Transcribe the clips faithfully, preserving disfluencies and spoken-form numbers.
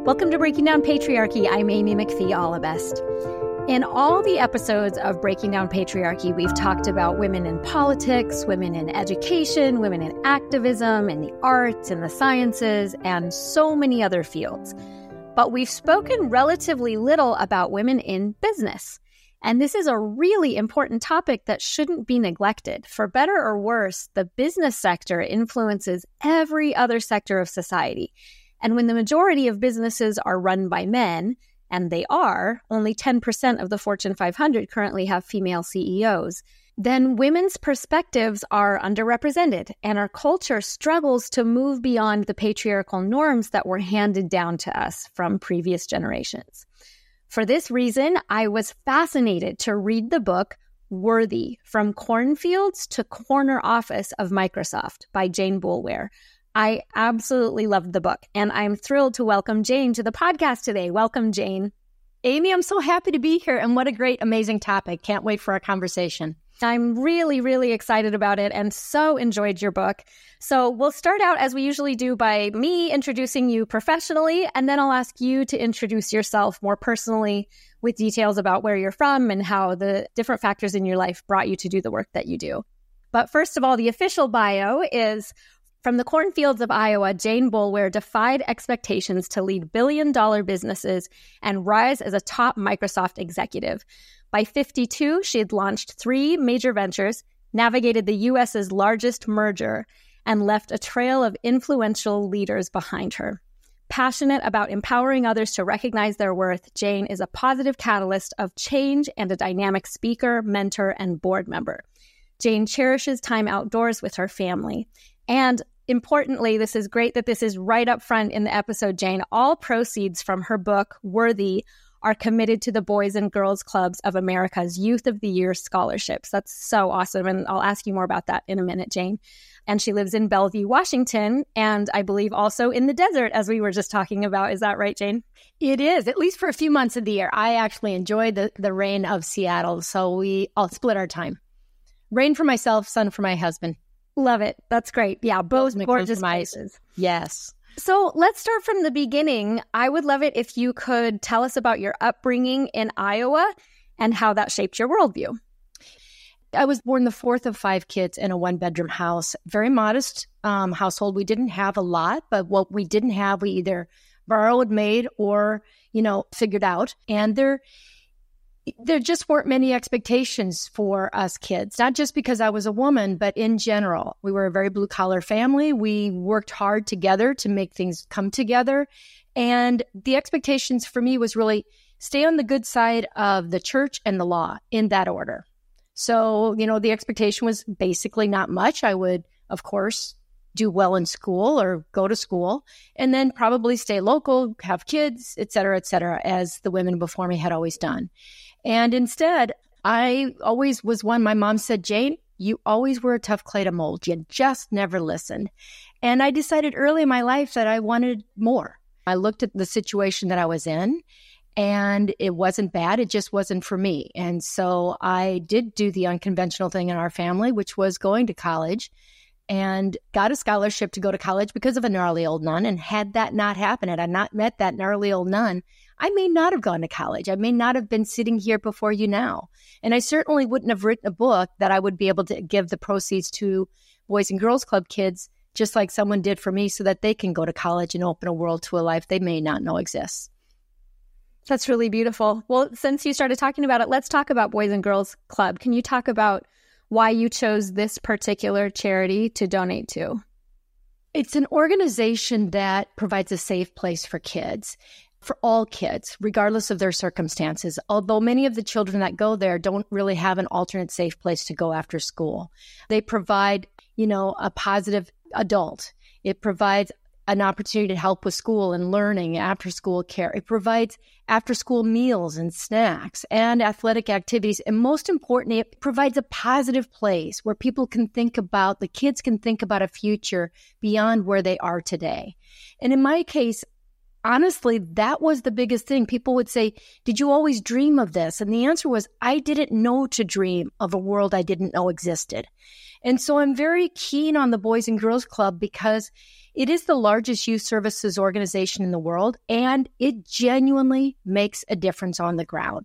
Welcome to Breaking Down Patriarchy. I'm Amy McPhee Allebest. In all the episodes of Breaking Down Patriarchy, we've talked about women in politics, women in education, women in activism, in the arts, in the sciences, and so many other fields. But we've spoken relatively little about women in business. And this is a really important topic that shouldn't be neglected. For better or worse, the business sector influences every other sector of society. And when the majority of businesses are run by men, and they are, only ten percent of the Fortune five hundred currently have female C E Os, then women's perspectives are underrepresented, and our culture struggles to move beyond the patriarchal norms that were handed down to us from previous generations. For this reason, I was fascinated to read the book Worthy, From Cornfields to Corner Office of Microsoft by Jane Boulware. I absolutely loved the book, and I'm thrilled to welcome Jane to the podcast today. Welcome, Jane. Amy, I'm so happy to be here, and what a great, amazing topic. Can't wait for our conversation. I'm really, really excited about it and so enjoyed your book. So we'll start out, as we usually do, by me introducing you professionally, and then I'll ask you to introduce yourself more personally with details about where you're from and how the different factors in your life brought you to do the work that you do. But first of all, the official bio is: from the cornfields of Iowa, Jane Boulware defied expectations to lead billion-dollar businesses and rise as a top Microsoft executive. By fifty-two, she had launched three major ventures, navigated the U S's largest merger, and left a trail of influential leaders behind her. Passionate about empowering others to recognize their worth, Jane is a positive catalyst of change and a dynamic speaker, mentor, and board member. Jane cherishes time outdoors with her family. And importantly, this is great that this is right up front in the episode, Jane. All proceeds from her book, Worthy, are committed to the Boys and Girls Clubs of America's Youth of the Year scholarships. That's so awesome. And I'll ask you more about that in a minute, Jane. And she lives in Bellevue, Washington, and I believe also in the desert, as we were just talking about. Is that right, Jane? It is, at least for a few months of the year. I actually enjoy the, the rain of Seattle, so we all split our time. Rain for myself, sun for my husband. Love it. That's great. Yeah, both gorgeous places. Yes. So let's start from the beginning. I would love it if you could tell us about your upbringing in Iowa and how that shaped your worldview. I was born the fourth of five kids in a one-bedroom house. Very modest um, household. We didn't have a lot, but what we didn't have, we either borrowed, made, or, you know, figured out. And there There just weren't many expectations for us kids, not just because I was a woman, but in general. We were a very blue-collar family. We worked hard together to make things come together. And the expectations for me was really stay on the good side of the church and the law, in that order. So, you know, the expectation was basically not much. I would, of course, do well in school or go to school, and then probably stay local, have kids, et cetera, et cetera, as the women before me had always done. And instead, I always was one, my mom said, Jane, you always were a tough clay to mold. You just never listened. And I decided early in my life that I wanted more. I looked at the situation that I was in, and it wasn't bad. It just wasn't for me. And so I did do the unconventional thing in our family, which was going to college, and got a scholarship to go to college because of a gnarly old nun. And had that not happened, had I not met that gnarly old nun, I may not have gone to college. I may not have been sitting here before you now. And I certainly wouldn't have written a book that I would be able to give the proceeds to Boys and Girls Club kids, just like someone did for me, so that they can go to college and open a world to a life they may not know exists. That's really beautiful. Well, since you started talking about it, let's talk about Boys and Girls Club. Can you talk about why you chose this particular charity to donate to? It's an organization that provides a safe place for kids. For all kids, regardless of their circumstances, although many of the children that go there don't really have an alternate safe place to go after school. They provide, you know, a positive adult. It provides an opportunity to help with school and learning, after school care. It provides after school meals and snacks and athletic activities. And most importantly, it provides a positive place where people can think about, the kids can think about a future beyond where they are today. And in my case, honestly, that was the biggest thing. People would say, did you always dream of this? And the answer was, I didn't know to dream of a world I didn't know existed. And so I'm very keen on the Boys and Girls Club because It is the largest youth services organization in the world, and it genuinely makes a difference on the ground.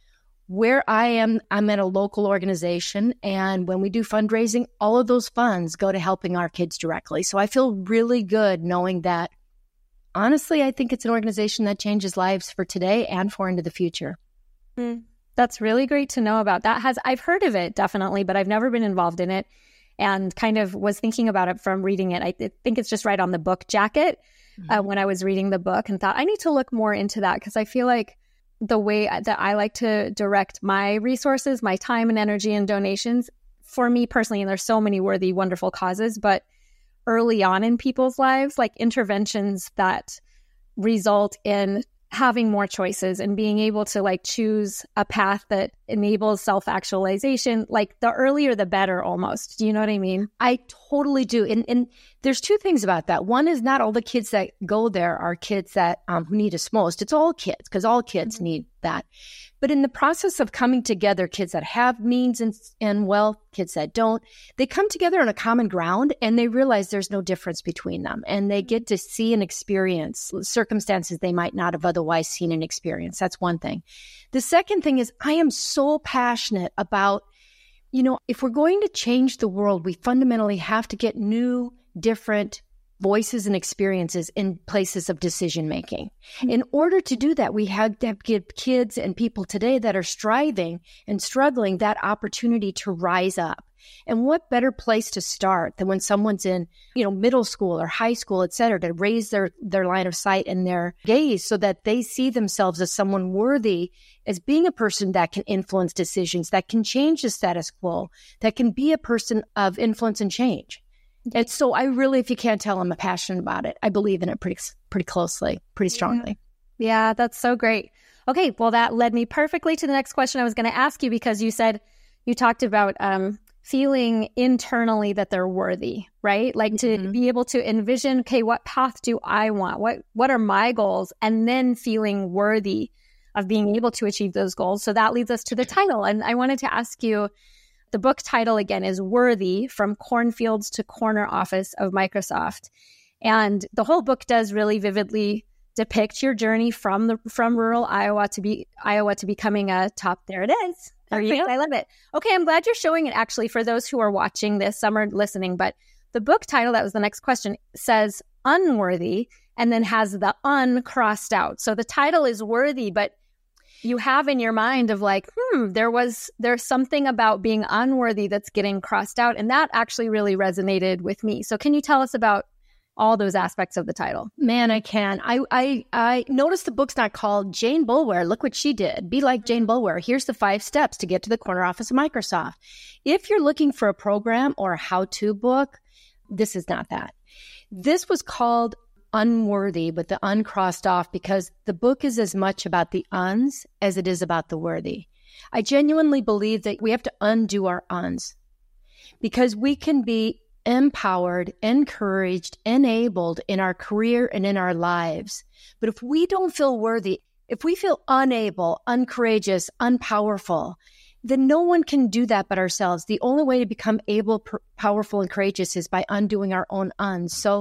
Where I am, I'm at a local organization, and when we do fundraising, all of those funds go to helping our kids directly. So I feel really good knowing that, honestly, I think it's an organization that changes lives for today and for into the future. Mm, that's really great to know about. That has, I've heard of it, definitely, but I've never been involved in it. And kind of was thinking about it from reading it. I th- think it's just right on the book jacket mm-hmm. uh, when I was reading the book, and thought I need to look more into that, because I feel like the way that I like to direct my resources, my time and energy and donations, for me personally, and there's so many worthy, wonderful causes, but early on in people's lives, like interventions that result in having more choices and being able to like choose a path that enables self-actualization, like the earlier the better almost. Do you know what I mean? I totally do. And and there's two things about that. One is not all the kids that go there are kids that um, who need us most. It's all kids, because all kids mm-hmm. need that. But in the process of coming together, kids that have means and, and wealth, kids that don't, they come together on a common ground, and they realize there's no difference between them. And they get to see and experience circumstances they might not have otherwise seen and experienced. That's one thing. The second thing is I am so passionate about, you know, if we're going to change the world, we fundamentally have to get new, different voices and experiences in places of decision making. In order to do that, we have to give kids and people today that are striving and struggling that opportunity to rise up. And what better place to start than when someone's in, you know, middle school or high school, et cetera, to raise their, their line of sight and their gaze so that they see themselves as someone worthy, as being a person that can influence decisions, that can change the status quo, that can be a person of influence and change. And so I really, if you can't tell, I'm passionate about it. I believe in it pretty pretty closely, pretty strongly. Yeah, yeah, that's so great. Okay, well, that led me perfectly to the next question I was going to ask you, because you said, you talked about um, feeling internally that they're worthy, right? Like to mm-hmm. be able to envision, okay, what path do I want? What What are my goals? And then feeling worthy of being able to achieve those goals. So that leads us to the title. And I wanted to ask you, the book title, again, is Worthy, From Cornfields to Corner Office of Microsoft. And the whole book does really vividly depict your journey from the from rural Iowa to be Iowa to becoming a top. There it is. There you go. I love it. Okay, I'm glad you're showing it, actually, for those who are watching this, some are listening. But the book title, that was the next question, says unworthy, and then has the un crossed out. So the title is Worthy, but you have in your mind of like, hmm, there was, there's something about being unworthy that's getting crossed out. And that actually really resonated with me. So can you tell us about all those aspects of the title? Man, I can. I I, I noticed the book's not called Jane Boulware. Look what she did. Be like Jane Boulware. Here's the five steps to get to the corner office of Microsoft. If you're looking for a program or a how-to book, this is not that. This was called Unworthy, but the uncrossed off, because the book is as much about the uns as it is about the worthy. I genuinely believe that we have to undo our uns, because we can be empowered, encouraged, enabled in our career and in our lives. But if we don't feel worthy, if we feel unable, uncourageous, unpowerful, then no one can do that but ourselves. The only way to become able, p- powerful, and courageous is by undoing our own uns. So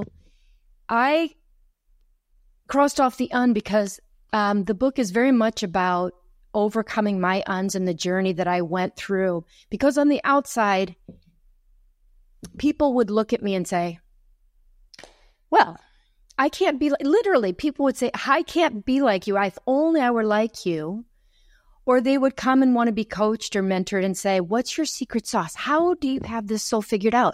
I crossed off the un because um, the book is very much about overcoming my uns and the journey that I went through. Because on the outside, people would look at me and say, well, I can't be like, literally, people would say, I can't be like you. If only I were like you. Or they would come and want to be coached or mentored and say, what's your secret sauce? How do you have this so figured out?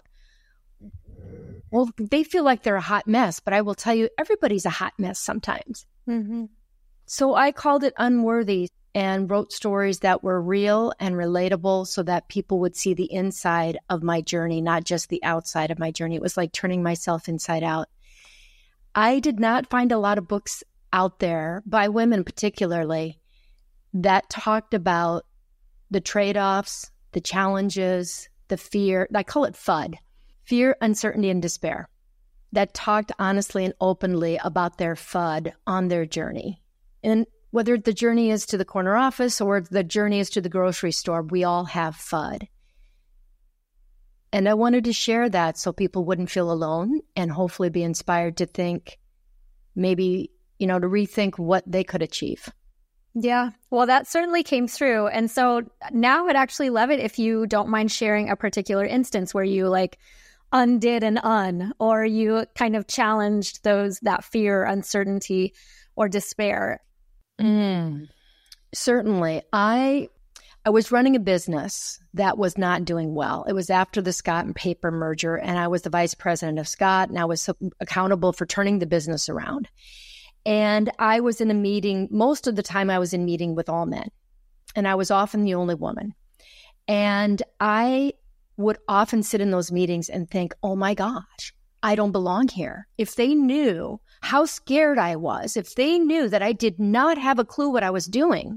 Well, they feel like they're a hot mess, but I will tell you, everybody's a hot mess sometimes. Mm-hmm. So I called it Unworthy and wrote stories that were real and relatable so that people would see the inside of my journey, not just the outside of my journey. It was like turning myself inside out. I did not find a lot of books out there, by women particularly, that talked about the trade-offs, the challenges, the fear. I call it FUD. Fear, uncertainty, and despair, that talked honestly and openly about their FUD on their journey. And whether the journey is to the corner office or the journey is to the grocery store, we all have FUD. And I wanted to share that so people wouldn't feel alone and hopefully be inspired to think, maybe, you know, to rethink what they could achieve. Yeah, well, that certainly came through. And so now I'd actually love it if you don't mind sharing a particular instance where you like undid an un, or you kind of challenged those, that fear, uncertainty, or despair. Mm, certainly. I I was running a business that was not doing well. It was after the Scott and Paper merger, and I was the vice president of Scott, and I was accountable for turning the business around. And I was in a meeting, most of the time I was in meeting with all men, and I was often the only woman. And I would often sit in those meetings and think, oh my gosh, I don't belong here. If they knew how scared I was, if they knew that I did not have a clue what I was doing,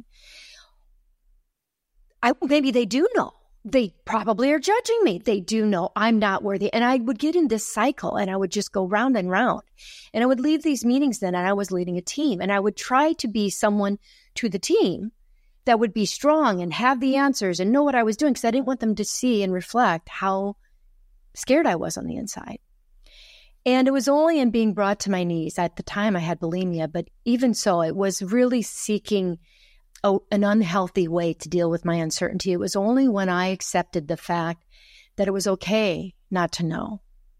I, maybe they do know. They probably are judging me. They do know I'm not worthy. And I would get in this cycle and I would just go round and round. And I would leave these meetings then, and I was leading a team. And I would try to be someone to the team that would be strong and have the answers and know what I was doing, because I didn't want them to see and reflect how scared I was on the inside. And it was only in being brought to my knees. At the time I had bulimia, but even so, it was really seeking a, an unhealthy way to deal with my uncertainty. It was only when I accepted the fact that it was okay not to know.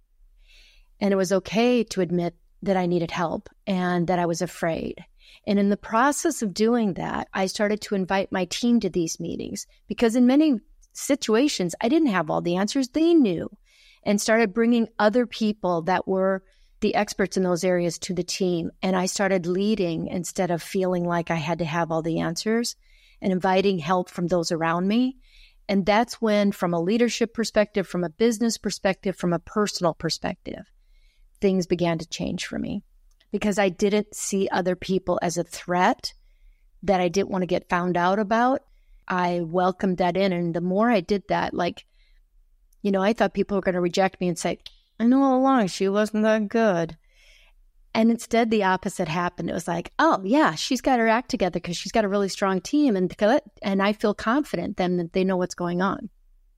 And it was okay to admit that I needed help and that I was afraid. And in the process of doing that, I started to invite my team to these meetings, because in many situations, I didn't have all the answers. They knew, and started bringing other people that were the experts in those areas to the team. And I started leading instead of feeling like I had to have all the answers, and inviting help from those around me. And that's when, from a leadership perspective, from a business perspective, from a personal perspective, things began to change for me, because I didn't see other people as a threat that I didn't want to get found out about. I welcomed that in. And the more I did that, like, you know, I thought people were going to reject me and say, I know all along she wasn't that good. And instead, the opposite happened. It was like, oh, yeah, she's got her act together because she's got a really strong team. And, and I feel confident then that they know what's going on.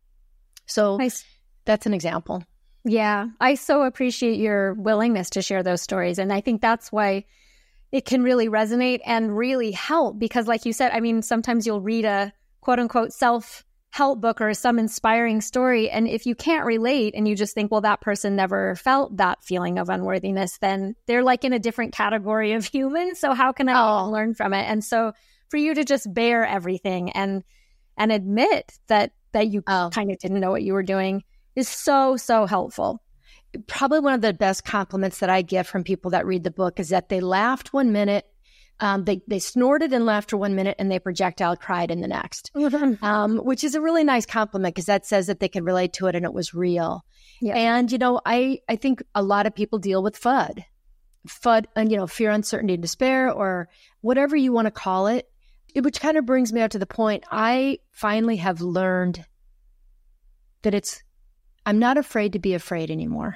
So nice. That's an example. Yeah, I so appreciate your willingness to share those stories. And I think that's why it can really resonate and really help, because like you said, I mean, sometimes you'll read a quote unquote self-help book or some inspiring story. And if you can't relate and you just think, well, that person never felt that feeling of unworthiness, then they're like in a different category of human. So how can I oh. learn from it? And so for you to just bear everything and and admit that that you oh. kind of didn't know what you were doing is so, so helpful. Probably one of the best compliments that I get from people that read the book is that they laughed one minute, um, they they snorted and laughed for one minute, and they projectile cried in the next, um, which is a really nice compliment, because that says that they can relate to it and it was real. Yeah. And, you know, I, I think a lot of people deal with FUD, FUD, and, you know, fear, uncertainty, and despair, or whatever you want to call it, it which kind of brings me up to the point. I finally have learned that it's I'm not afraid to be afraid anymore.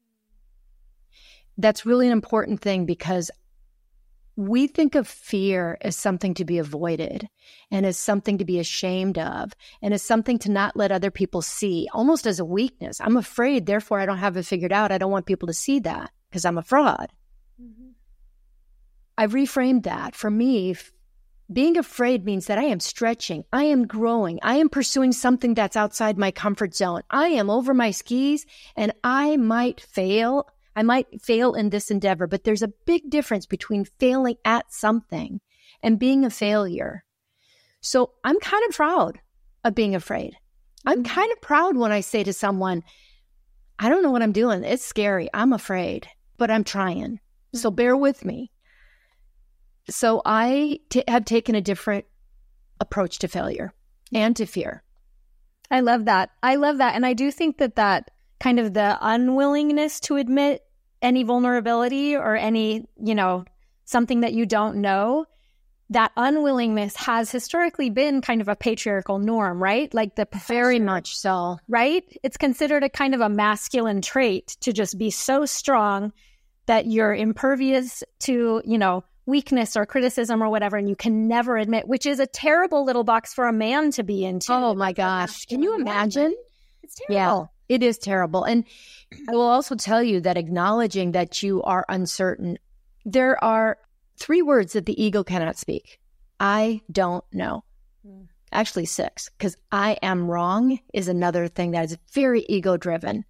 That's really an important thing, because we think of fear as something to be avoided and as something to be ashamed of and as something to not let other people see, almost as a weakness. I'm afraid, therefore I don't have it figured out. I don't want people to see that because I'm a fraud. Mm-hmm. I've reframed that. For me, being afraid means that I am stretching, I am growing, I am pursuing something that's outside my comfort zone. I am over my skis, and I might fail. I might fail in this endeavor, but there's a big difference between failing at something and being a failure. So I'm kind of proud of being afraid. I'm kind of proud when I say to someone, I don't know what I'm doing. It's scary. I'm afraid, but I'm trying. So bear with me. So I t- have taken a different approach to failure and to fear. I love that. I love that. And I do think that that kind of the unwillingness to admit any vulnerability or any, you know, something that you don't know, that unwillingness has historically been kind of a patriarchal norm, right? Like the very much so, right? It's considered a kind of a masculine trait to just be so strong that you're impervious to, you know, weakness or criticism or whatever, and you can never admit, which is a terrible little box for a man to be into. Oh my gosh. Can you imagine? It's terrible. Yeah. It is terrible. And I will also tell you that acknowledging that you are uncertain, there are three words that the ego cannot speak. I don't know. Mm. Actually six, because I am wrong is another thing that is very ego-driven.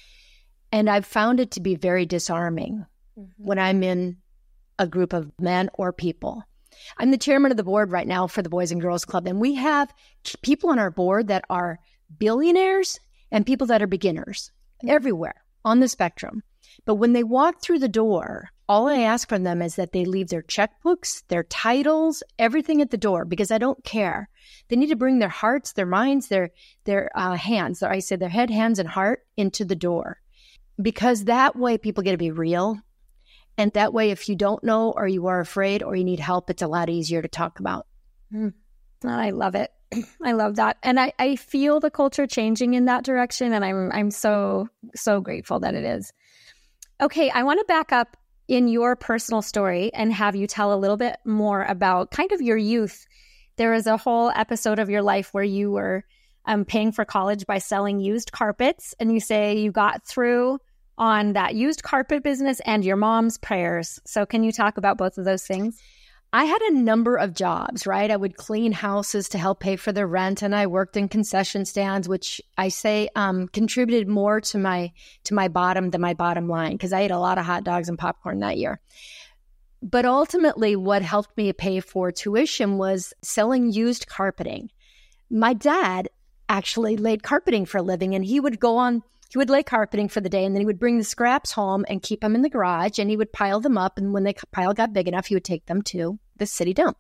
And I've found it to be very disarming mm-hmm. when I'm in a group of men or people. I'm the chairman of the board right now for the Boys and Girls Club, and we have people on our board that are billionaires and people that are beginners everywhere on the spectrum. But when they walk through the door, all I ask from them is that they leave their checkbooks, their titles, everything at the door, because I don't care. They need to bring their hearts, their minds, their their uh, hands, their, I say their head, hands, and heart into the door. Because that way people get to be real. And that way, if you don't know or you are afraid or you need help, it's a lot easier to talk about. Mm. I love it. I love that. And I, I feel the culture changing in that direction. And I'm I'm so, so grateful that it is. Okay, I want to back up in your personal story and have you tell a little bit more about kind of your youth. There was a whole episode of your life where you were um, paying for college by selling used carpets. And you say you got through on that used carpet business and your mom's prayers. So can you talk about both of those things? I had a number of jobs, right? I would clean houses to help pay for the rent, and I worked in concession stands, which I say um, contributed more to my to my bottom than my bottom line, because I ate a lot of hot dogs and popcorn that year. But ultimately, what helped me pay for tuition was selling used carpeting. My dad actually laid carpeting for a living, and he would go on He would lay carpeting for the day, and then he would bring the scraps home and keep them in the garage, and he would pile them up. And when the pile got big enough, he would take them to the city dump.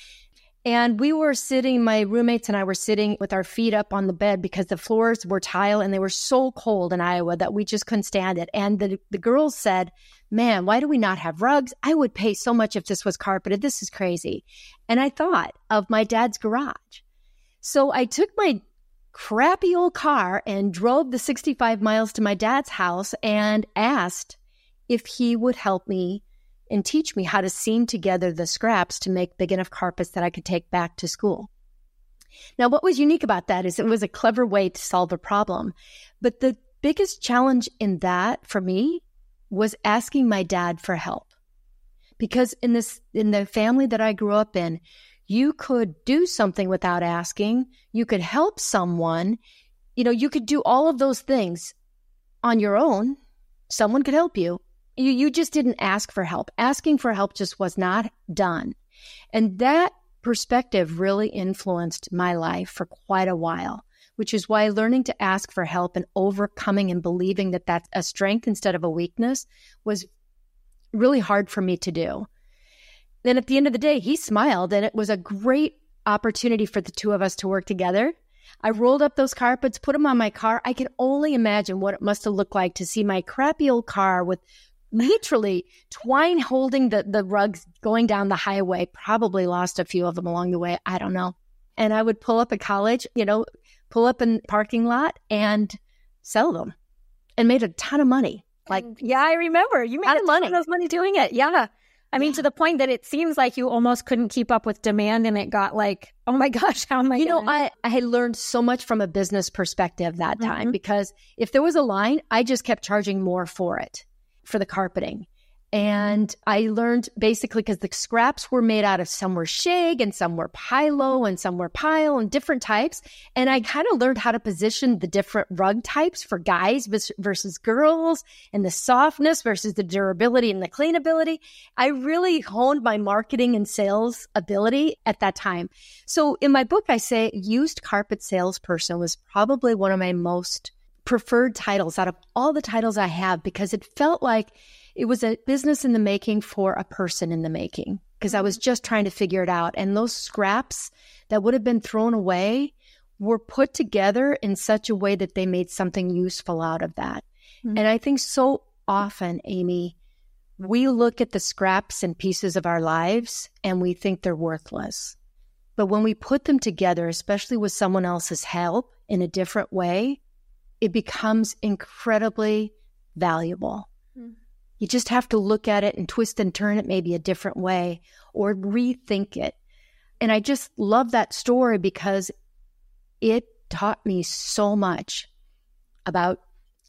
And we were sitting, my roommates and I were sitting with our feet up on the bed because the floors were tile and they were so cold in Iowa that we just couldn't stand it. And the, the girls said, man, why do we not have rugs? I would pay so much if this was carpeted. This is crazy. And I thought of my dad's garage. So I took my crappy old car and drove the sixty-five miles to my dad's house and asked if he would help me and teach me how to seam together the scraps to make big enough carpets that I could take back to school. Now, what was unique about that is it was a clever way to solve a problem. But the biggest challenge in that for me was asking my dad for help. Because in this, in the family that I grew up in, you could do something without asking. You could help someone. You know, you could do all of those things on your own. Someone could help you. You, you just didn't ask for help. Asking for help just was not done. And that perspective really influenced my life for quite a while, which is why learning to ask for help and overcoming and believing that that's a strength instead of a weakness was really hard for me to do. Then at the end of the day, he smiled, and it was a great opportunity for the two of us to work together. I rolled up those carpets, put them on my car. I can only imagine what it must have looked like to see my crappy old car with literally twine holding the, the rugs going down the highway. Probably lost a few of them along the way. I don't know. And I would pull up at college, you know, pull up in the parking lot and sell them and made a ton of money. Like, yeah, I remember you made a ton money. of those money doing it. Yeah. I mean, yeah. to the point that it seems like you almost couldn't keep up with demand, and it got like, oh my gosh, how am I You gonna... know, I, I had learned so much from a business perspective that time, mm-hmm. because if there was a line, I just kept charging more for it, for the carpeting. And I learned basically because the scraps were made out of, some were shag and some were pilo and some were pile and different types. And I kind of learned how to position the different rug types for guys versus girls, and the softness versus the durability and the cleanability. I really honed my marketing and sales ability at that time. So in my book, I say used carpet salesperson was probably one of my most preferred titles out of all the titles I have, because it felt like it was a business in the making for a person in the making, because I was just trying to figure it out. And those scraps that would have been thrown away were put together in such a way that they made something useful out of that. Mm-hmm. And I think so often, Amy, we look at the scraps and pieces of our lives and we think they're worthless. But when we put them together, especially with someone else's help in a different way, it becomes incredibly valuable. Mm-hmm. You just have to look at it and twist and turn it maybe a different way, or rethink it. And I just love that story because it taught me so much about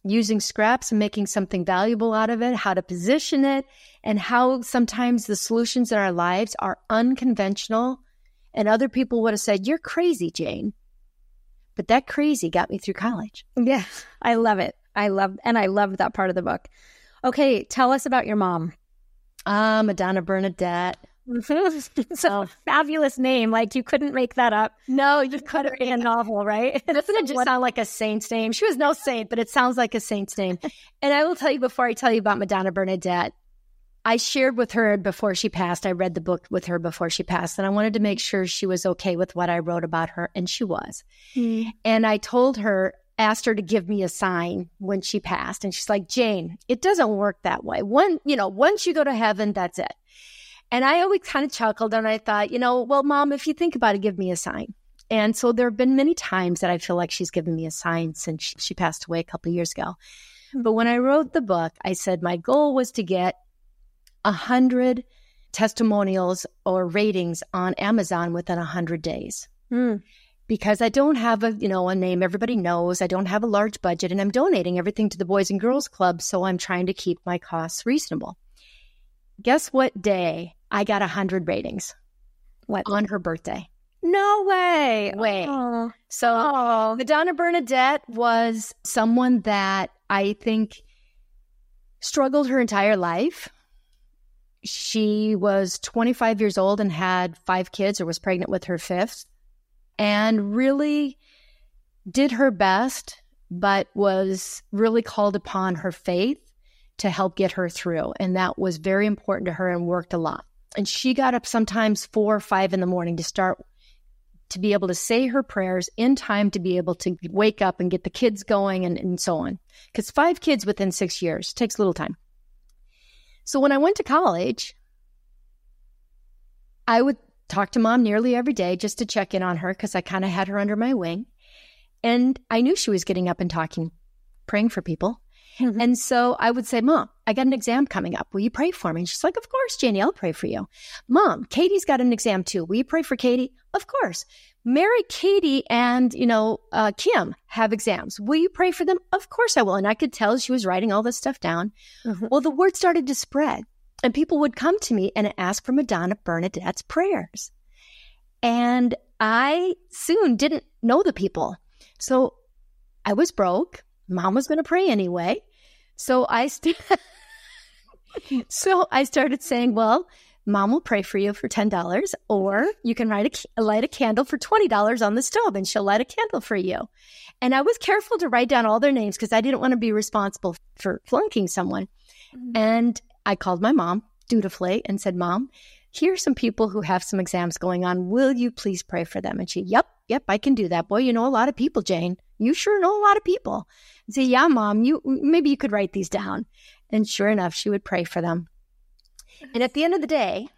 using scraps and making something valuable out of it, how to position it, and how sometimes the solutions in our lives are unconventional. And other people would have said, you're crazy, Jane. But that crazy got me through college. Yeah, I love it. I love, and I loved that part of the book. Okay, tell us about your mom. Ah, Madonna Bernadette. It's a oh. fabulous name. Like, you couldn't make that up. No, you couldn't. In a novel, right? Doesn't it just sound like a saint's name? She was no saint, but it sounds like a saint's name. And I will tell you, before I tell you about Madonna Bernadette, I shared with her before she passed. I read the book with her before she passed, and I wanted to make sure she was okay with what I wrote about her, and she was. Mm. And I told her, asked her to give me a sign when she passed, and she's like, Jane, it doesn't work that way. One, you know, once you go to heaven, that's it. And I always kind of chuckled, and I thought, you know, well, Mom, if you think about it, give me a sign. And so there have been many times that I feel like she's given me a sign since she, she passed away a couple of years ago. But when I wrote the book, I said my goal was to get a hundred testimonials or ratings on Amazon within a hundred days. Mm. Because I don't have a, you know, a name everybody knows. I don't have a large budget, and I'm donating everything to the Boys and Girls Club. So I'm trying to keep my costs reasonable. Guess what day I got a hundred ratings? What? On her birthday. No way. Way. Oh. So oh. Madonna Bernadette was someone that I think struggled her entire life. She was twenty-five years old and had five kids, or was pregnant with her fifth, and really did her best, but was really called upon her faith to help get her through. And that was very important to her and worked a lot. And she got up sometimes four or five in the morning to start to be able to say her prayers in time to be able to wake up and get the kids going and, and so on. Because five kids within six years takes a little time. So when I went to college, I would talk to Mom nearly every day just to check in on her, because I kind of had her under my wing. And I knew she was getting up and talking, praying for people. Mm-hmm. And so I would say, Mom, I got an exam coming up. Will you pray for me? And she's like, of course, Janie, I'll pray for you. Mom, Katie's got an exam too. Will you pray for Katie? Of course. Mary, Katie, and, you know, uh, Kim have exams. Will you pray for them? Of course I will. And I could tell she was writing all this stuff down. Mm-hmm. Well, the word started to spread, and people would come to me and ask for Madonna Bernadette's prayers. And I soon didn't know the people. So I was broke. Mom was going to pray anyway. So I st- so I started saying, well, Mom will pray for you for ten dollars, or you can light a, light a candle for twenty dollars on the stove, and she'll light a candle for you. And I was careful to write down all their names because I didn't want to be responsible for flunking someone. Mm-hmm. And I called my mom dutifully and said, Mom, here's some people who have some exams going on. Will you please pray for them? And she, yep, yep, I can do that. Boy, you know a lot of people, Jane. You sure know a lot of people. I say, yeah, Mom, you maybe you could write these down. And sure enough, she would pray for them. And at the end of the day,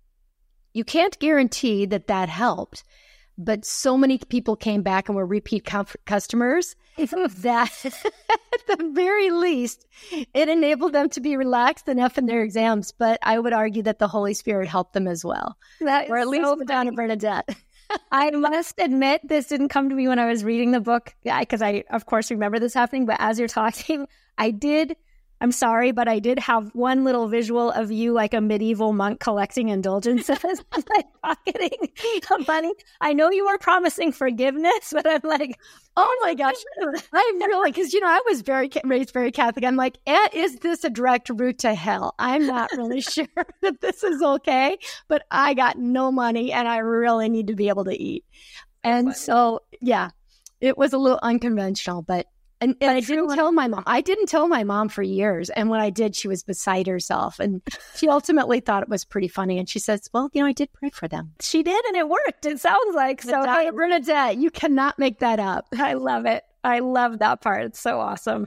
you can't guarantee that that helped, but so many people came back and were repeat com- customers that at the very least, it enabled them to be relaxed enough in their exams. But I would argue that the Holy Spirit helped them as well. That or at so least Madonna Bernadette. I must admit, this didn't come to me when I was reading the book, because I, of course, remember this happening. But as you're talking, I did, I'm sorry, but I did have one little visual of you like a medieval monk collecting indulgences, like pocketing money. I know you were promising forgiveness, but I'm like, oh my gosh, I'm really, because, you know, I was very raised very Catholic. I'm like, eh, is this a direct route to hell? I'm not really sure that this is okay, but I got no money and I really need to be able to eat. And so, yeah, it was a little unconventional, but And, and I didn't tell my mom. I didn't tell my mom for years. And when I did, she was beside herself. And she ultimately thought it was pretty funny. And she says, well, you know, I did pray for them. She did, and it worked. It sounds like. So, Madonna Bernadette, you cannot make that up. I love it. I love that part. It's so awesome.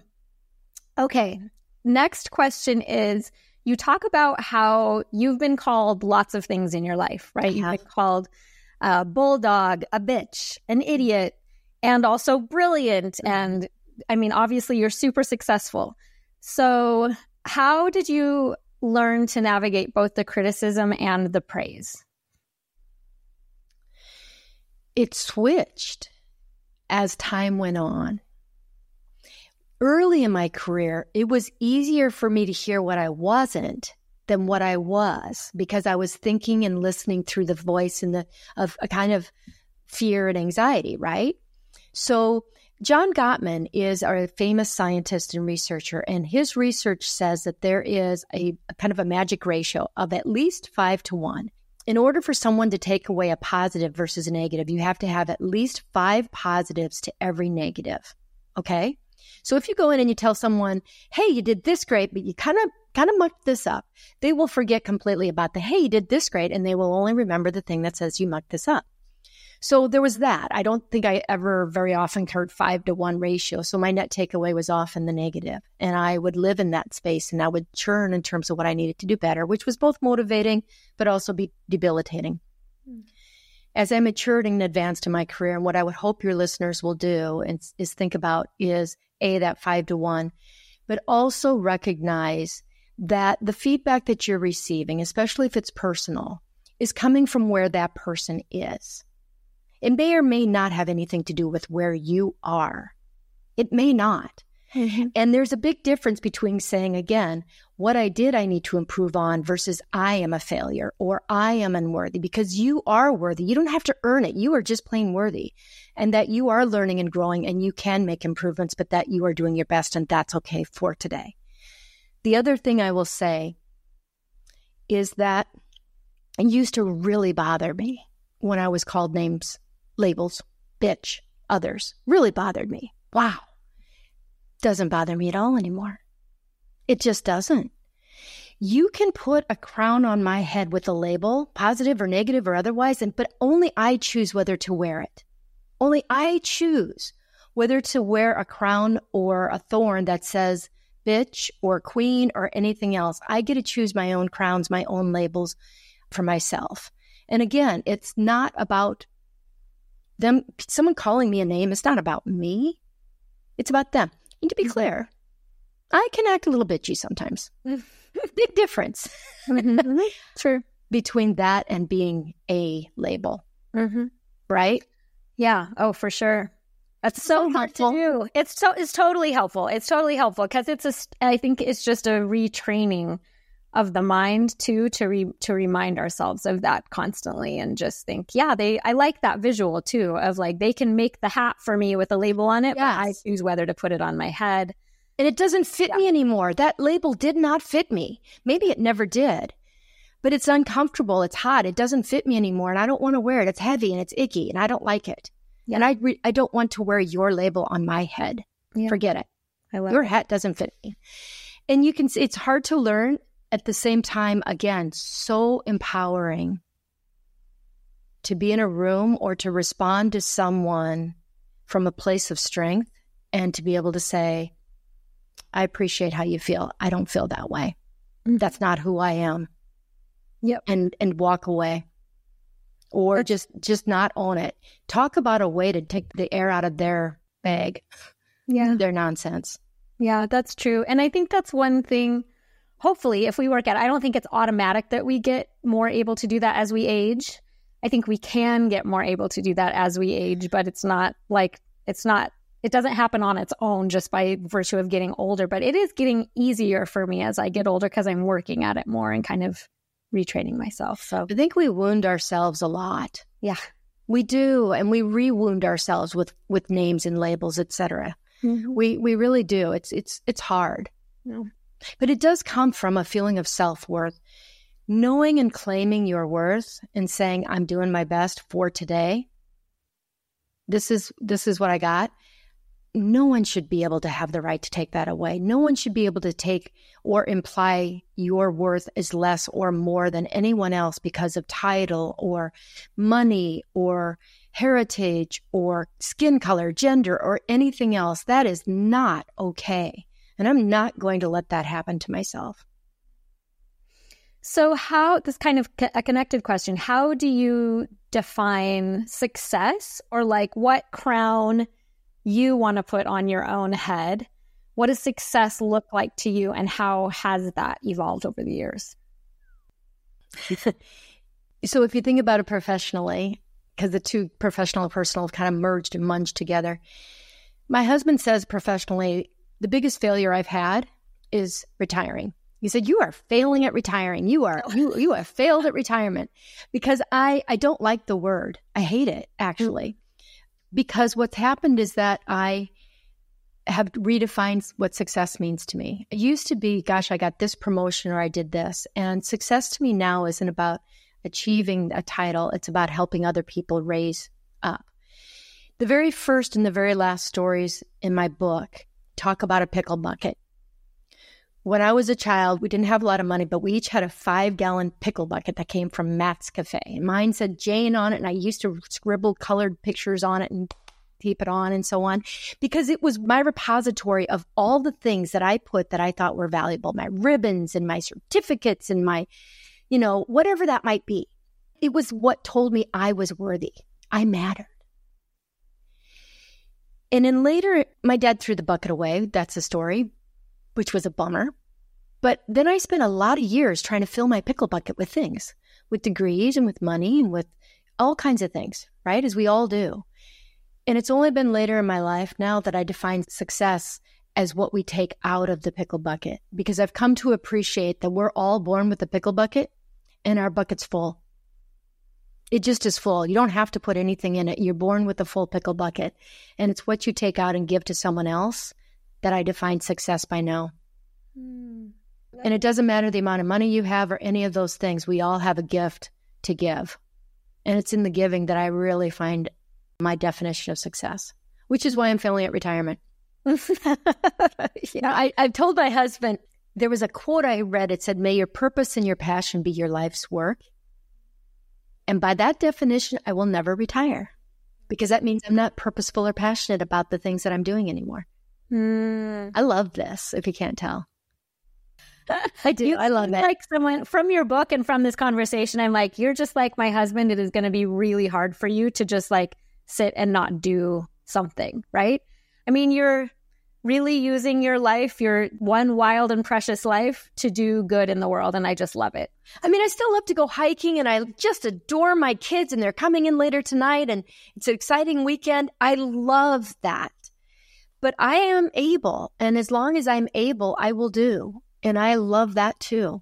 Okay. Next question is, you talk about how you've been called lots of things in your life, right? You've been called a bulldog, a bitch, an idiot, and also brilliant. Mm-hmm. And I mean, obviously, you're super successful. So how did you learn to navigate both the criticism and the praise? It switched as time went on. early in my career, it was easier for me to hear what I wasn't than what I was, because I was thinking and listening through the voice and the of a kind of fear and anxiety, right? So John Gottman is a famous scientist and researcher, and his research says that there is a, a kind of a magic ratio of at least five to one. In order for someone to take away a positive versus a negative, you have to have at least five positives to every negative. Okay? So if you go in and you tell someone, hey, you did this great, but you kind of kind of mucked this up, they will forget completely about the, hey, you did this great, and they will only remember the thing that says you mucked this up. So there was that. I don't think I ever very often heard five to one ratio. So my net takeaway was often the negative. And I would live in that space and I would churn in terms of what I needed to do better, which was both motivating, but also be debilitating. Mm. As I matured and advanced in my career, and what I would hope your listeners will do is, is think about is A, that five to one, but also recognize that the feedback that you're receiving, especially if it's personal, is coming from where that person is. It may or may not have anything to do with where you are. It may not. Mm-hmm. And there's a big difference between saying, again, what I did I need to improve on versus I am a failure or I am unworthy, because you are worthy. You don't have to earn it. You are just plain worthy, and that you are learning and growing and you can make improvements, but that you are doing your best, and that's okay for today. The other thing I will say is that it used to really bother me when I was called names, labels, bitch, others. Really bothered me. Wow. Doesn't bother me at all anymore. It just doesn't. You can put a crown on my head with a label, positive or negative or otherwise, and but only I choose whether to wear it. Only I choose whether to wear a crown or a thorn that says bitch or queen or anything else. I get to choose my own crowns, my own labels for myself. And again, it's not about them, someone calling me a name. It's not about me. It's about them. And to be clear, I can act a little bitchy sometimes. Big difference. Mm-hmm. True. Between that and being a label. Mm-hmm. Right? Yeah. Oh, for sure. That's so, so hard to do. It's so it's totally helpful. It's totally helpful because it's a. I think it's just a retraining of the mind too, to re, to remind ourselves of that constantly, and just think, yeah, they. I like that visual too of like they can make the hat for me with a label on it, yes. But I choose whether to put it on my head, and it doesn't fit yeah. me anymore. That label did not fit me. Maybe it never did, but it's uncomfortable. It's hot. It doesn't fit me anymore, and I don't want to wear it. It's heavy and it's icky, and I don't like it. Yeah. And I re- I don't want to wear your label on my head. Yeah. Forget it. I love your it. hat doesn't fit me. And you can see it's hard to learn. At the same time, again, so empowering to be in a room or to respond to someone from a place of strength and to be able to say, I appreciate how you feel. I don't feel that way. Mm-hmm. That's not who I am. Yep. And and walk away. Or That's- just just not own it. Talk about a way to take the air out of their bag. Yeah. Their nonsense. Yeah, that's true. And I think that's one thing. Hopefully, if we work at it, I don't think it's automatic that we get more able to do that as we age. I think we can get more able to do that as we age, but it's not like, it's not, it doesn't happen on its own just by virtue of getting older, but it is getting easier for me as I get older because I'm working at it more and kind of retraining myself. So I think we wound ourselves a lot. Yeah, we do. And we re-wound ourselves with, with names and labels, et cetera. Mm-hmm. We, we really do. It's, it's, it's hard. No. But it does come from a feeling of self-worth. Knowing and claiming your worth and saying, I'm doing my best for today. This is this is what I got. No one should be able to have the right to take that away. No one should be able to take or imply your worth is less or more than anyone else because of title or money or heritage or skin color, gender, or anything else. That is not okay. And I'm not going to let that happen to myself. So how, this kind of a connected question, how do you define success, or like what crown you want to put on your own head? What does success look like to you, and how has that evolved over the years? So if you think about it professionally, because the two professional and personal have kind of merged and munged together, my husband says professionally, the biggest failure I've had is retiring. You said, you are failing at retiring. You are, you, you have failed at retirement, because I, I don't like the word. I hate it, actually, because what's happened is that I have redefined what success means to me. It used to be, gosh, I got this promotion or I did this. And success to me now isn't about achieving a title. It's about helping other people raise up. The very first and the very last stories in my book talk about a pickle bucket. When I was a child, we didn't have a lot of money, but we each had a five-gallon pickle bucket that came from Matt's Cafe. Mine said Jane on it, and I used to scribble colored pictures on it and tape it on and so on, because it was my repository of all the things that I put that I thought were valuable, my ribbons and my certificates and my, you know, whatever that might be. It was what told me I was worthy. I mattered. And then later, my dad threw the bucket away. That's the story, which was a bummer. But then I spent a lot of years trying to fill my pickle bucket with things, with degrees and with money and with all kinds of things, right? As we all do. And it's only been later in my life now that I define success as what we take out of the pickle bucket, because I've come to appreciate that we're all born with a pickle bucket and our bucket's full. It just is full. You don't have to put anything in it. You're born with a full pickle bucket. And it's what you take out and give to someone else that I define success by now. Mm. And it doesn't matter the amount of money you have or any of those things. We all have a gift to give. And it's in the giving that I really find my definition of success, which is why I'm failing at retirement. You know, I, I've told my husband, there was a quote I read. It said, may your purpose and your passion be your life's work. And by that definition, I will never retire, because that means I'm not purposeful or passionate about the things that I'm doing anymore. Mm. I love this, if you can't tell. I do. You I love it. Like someone from your book and from this conversation, I'm like, you're just like my husband. It is going to be really hard for you to just like sit and not do something, right? I mean, you're really using your life, your one wild and precious life, to do good in the world. And I just love it. I mean, I still love to go hiking, and I just adore my kids, and they're coming in later tonight, and it's an exciting weekend. I love that. But I am able, and as long as I'm able, I will do. And I love that too.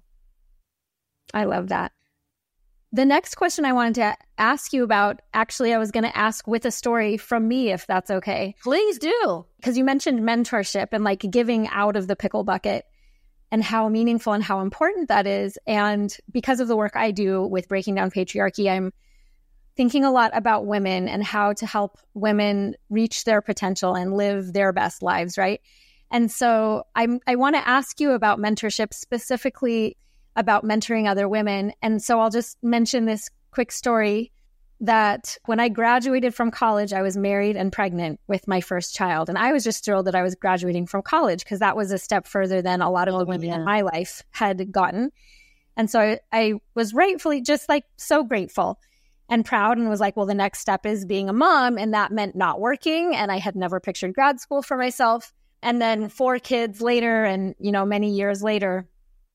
I love that. The next question I wanted to ask you about, actually, I was going to ask with a story from me, if that's okay. Please do. Because you mentioned mentorship and like giving out of the pickle bucket and how meaningful and how important that is. And because of the work I do with Breaking Down Patriarchy, I'm thinking a lot about women and how to help women reach their potential and live their best lives, right? And so I'm, I want to ask you about mentorship, specifically about mentoring other women. And so I'll just mention this quick story that when I graduated from college, I was married and pregnant with my first child. And I was just thrilled that I was graduating from college, because that was a step further than a lot of oh, the women yeah. in my life had gotten. And so I, I was rightfully just like so grateful and proud, and was like, well, the next step is being a mom. And that meant not working. And I had never pictured grad school for myself. And then four kids later, and, you know, many years later,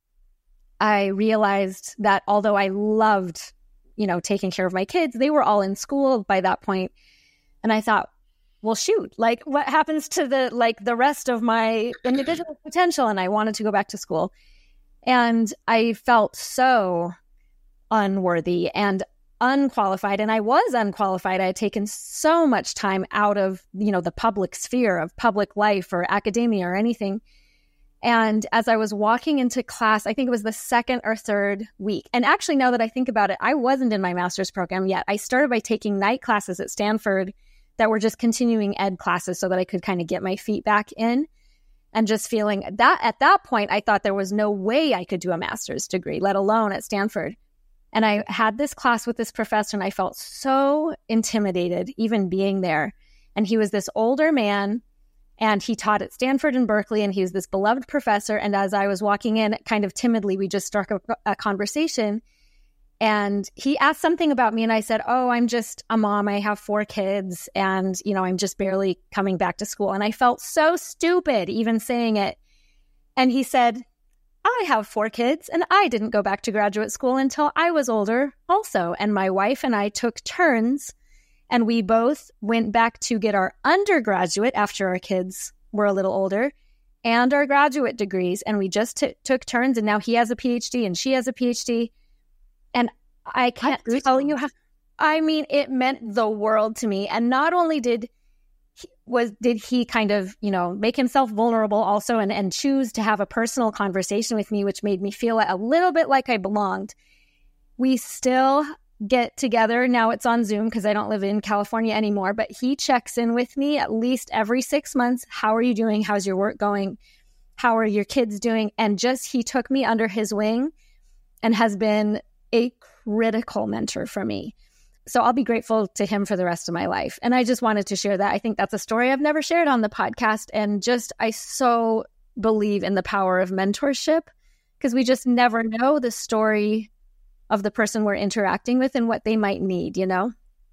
I realized that although I loved, you know, taking care of my kids, they were all in school by that point. And I thought, well, shoot, like what happens to the, like the rest of my individual potential? And I wanted to go back to school. And I felt so unworthy and unqualified. And I was unqualified. I had taken so much time out of, you know, the public sphere of public life or academia or anything. And as I was walking into class, I think it was the second or third week. And actually, now that I think about it, I wasn't in my master's program yet. I started by taking night classes at Stanford that were just continuing ed classes so that I could kind of get my feet back in. And just feeling that at that point, I thought there was no way I could do a master's degree, let alone at Stanford. And I had this class with this professor, and I felt so intimidated even being there. And he was this older man, and he taught at Stanford and Berkeley, and he was this beloved professor. And as I was walking in, kind of timidly, we just struck a, a conversation. And he asked something about me, and I said, oh, I'm just a mom. I have four kids, and, you know, I'm just barely coming back to school. And I felt so stupid even saying it. And he said, I have four kids, and I didn't go back to graduate school until I was older also. And my wife and I took turns, and we both went back to get our undergraduate after our kids were a little older. and our graduate degrees. And we just t- took turns, and now he has a P H D and she has a P H D. And I can't tell you how, I mean, it meant the world to me. And not only did he, was did he kind of, you know, make himself vulnerable also and, and choose to have a personal conversation with me, which made me feel a little bit like I belonged. We still get together. Now it's on Zoom because I don't live in California anymore, but he checks in with me at least every six months. How are you doing? How's your work going? How are your kids doing? And just, he took me under his wing and has been a critical mentor for me. So I'll be grateful to him for the rest of my life. And I just wanted to share that. I think that's a story I've never shared on the podcast. And just, I so believe in the power of mentorship because we just never know the story of the person we're interacting with and what they might need, you know?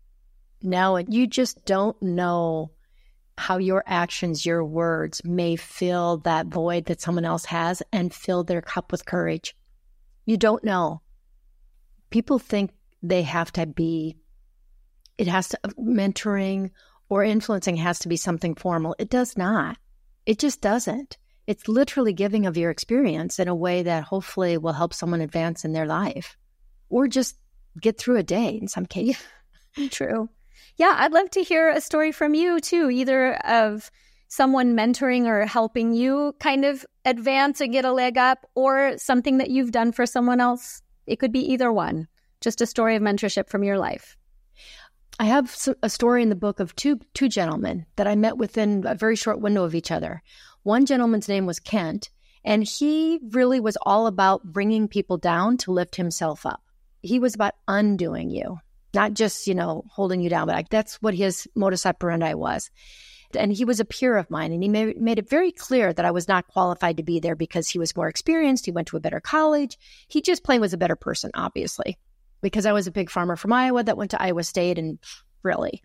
No, and you just don't know how your actions, your words may fill that void that someone else has and fill their cup with courage. You don't know. People think they have to be, it has to, mentoring or influencing has to be something formal. It does not. It just doesn't. It's literally giving of your experience in a way that hopefully will help someone advance in their life. Or just get through a day in some cases. Yeah, true. Yeah, I'd love to hear a story from you too, either of someone mentoring or helping you kind of advance and get a leg up, or something that you've done for someone else. It could be either one. Just a story of mentorship from your life. I have a story in the book of two two gentlemen that I met within a very short window of each other. One gentleman's name was Kent, and he really was all about bringing people down to lift himself up. He was about undoing you, not just, you know, holding you down, but I, that's what his modus operandi was. And he was a peer of mine, and he made, made it very clear that I was not qualified to be there because he was more experienced. He went to a better college. He just plain was a better person, obviously, because I was a pig farmer from Iowa that went to Iowa State, and really.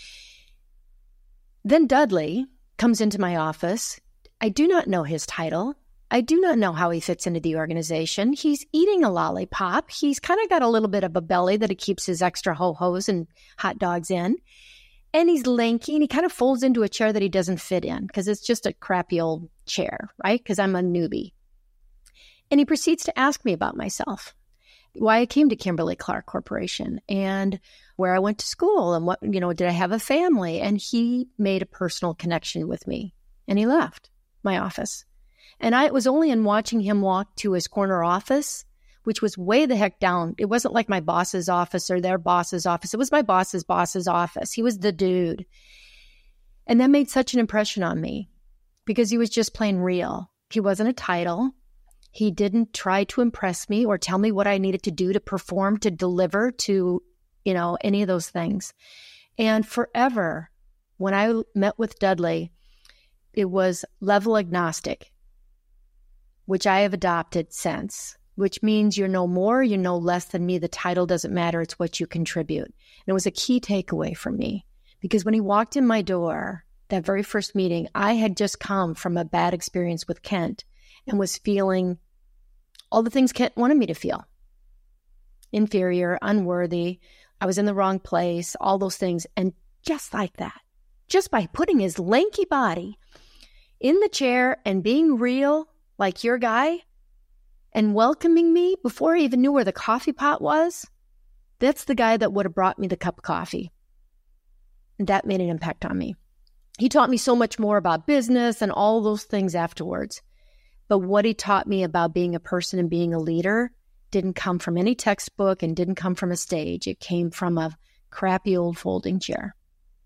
Then Dudley comes into my office. I do not know his title. I do not know how he fits into the organization. He's eating a lollipop. He's kind of got a little bit of a belly that he keeps his extra ho-hos and hot dogs in. And he's lanky, and he kind of folds into a chair that he doesn't fit in because it's just a crappy old chair, right? Because I'm a newbie. And he proceeds to ask me about myself, why I came to Kimberly-Clark Corporation and where I went to school and what, you know, did I have a family? And he made a personal connection with me, and he left my office. And I it was only in watching him walk to his corner office, which was way the heck down. It wasn't like my boss's office or their boss's office. It was my boss's boss's office. He was the dude. And that made such an impression on me because he was just plain real. He wasn't a title. He didn't try to impress me or tell me what I needed to do to perform, to deliver, to, you know, any of those things. And forever, when I met with Dudley, it was level agnostic, which I have adopted since, which means you're no more, you're no less than me. The title doesn't matter. It's what you contribute. And it was a key takeaway for me because when he walked in my door, that very first meeting, I had just come from a bad experience with Kent and was feeling all the things Kent wanted me to feel. Inferior, unworthy. I was in the wrong place, all those things. And just like that, just by putting his lanky body in the chair and being real, like your guy, and welcoming me before I even knew where the coffee pot was, that's the guy that would have brought me the cup of coffee. And that made an impact on me. He taught me so much more about business and all those things afterwards. But what he taught me about being a person and being a leader didn't come from any textbook and didn't come from a stage. It came from a crappy old folding chair.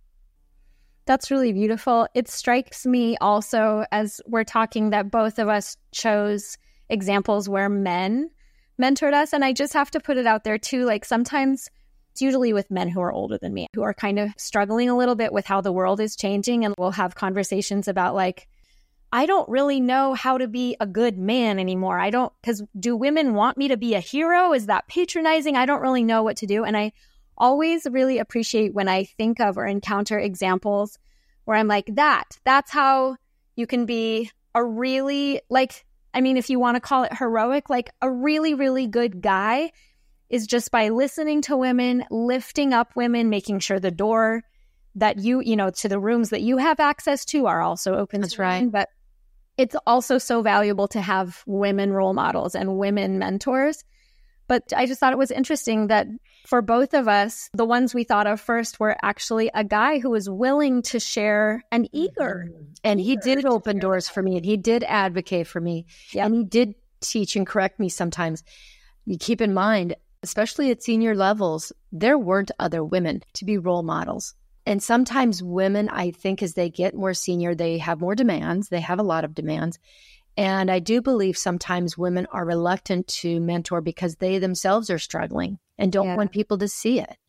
That's really beautiful. It strikes me also as we're talking that both of us chose examples where men mentored us. And I just have to put it out there too. Like sometimes it's usually with men who are older than me, who are kind of struggling a little bit with how the world is changing. And we'll have conversations about like, I don't really know how to be a good man anymore. I don't, because do women want me to be a hero? Is that patronizing? I don't really know what to do. And I always really appreciate when I think of or encounter examples where I'm like, that, that's how you can be a really, like, I mean, if you want to call it heroic, like a really, really good guy is just by listening to women, lifting up women, making sure the door that you, you know, to the rooms that you have access to are also open. That's right. But it's also so valuable to have women role models and women mentors. But I just thought it was interesting that for both of us, the ones we thought of first were actually a guy who was willing to share and eager. And he did open doors for me, and he did advocate for me. Yep. And he did teach and correct me sometimes. You keep in mind, especially at senior levels, there weren't other women to be role models. And sometimes women, I think, as they get more senior, they have more demands. They have a lot of demands. And I do believe sometimes women are reluctant to mentor because they themselves are struggling and don't yeah. want people to see it.